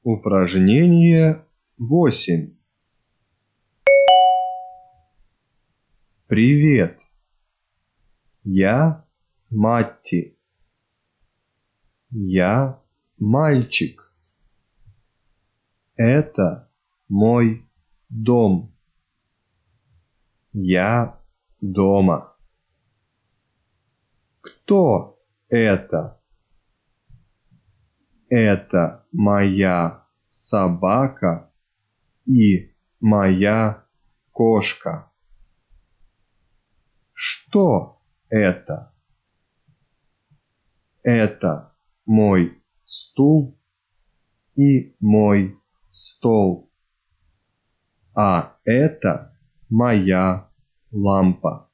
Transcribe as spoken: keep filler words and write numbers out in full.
Упражнение восемь. Привет. Я Матти. Я мальчик. Это мой дом. Я дома. Кто это? Это моя собака и моя кошка. Что это? Это мой стул и мой стол. А это моя лампа.